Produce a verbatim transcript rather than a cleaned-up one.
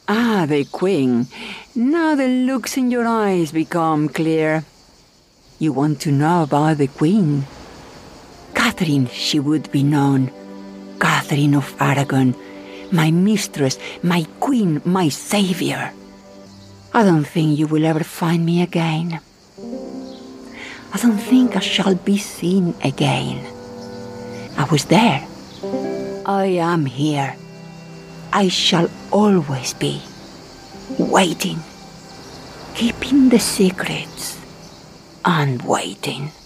Ah, the Queen. Now the looks in your eyes become clear. You want to know about the Queen? Catherine, she would be known. Catherine of Aragon, my mistress, my queen, my savior. I don't think you will ever find me again. I don't think I shall be seen again. I was there. I am here. I shall always be. Waiting. Keeping the secrets and waiting.